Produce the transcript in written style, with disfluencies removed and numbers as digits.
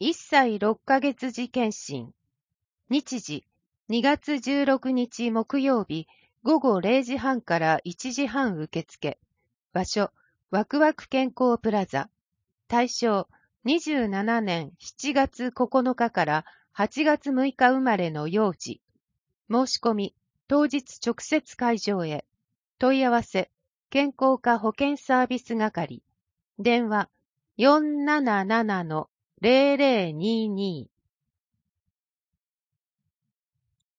1歳6ヶ月時検診。日時、2月16日木曜日、午後0時半から1時半受付。場所、ワクワク健康プラザ。対象、27年7月9日から8月6日生まれの幼児。申し込み、当日直接会場へ。問い合わせ、健康課保健サービス係。電話、477-0022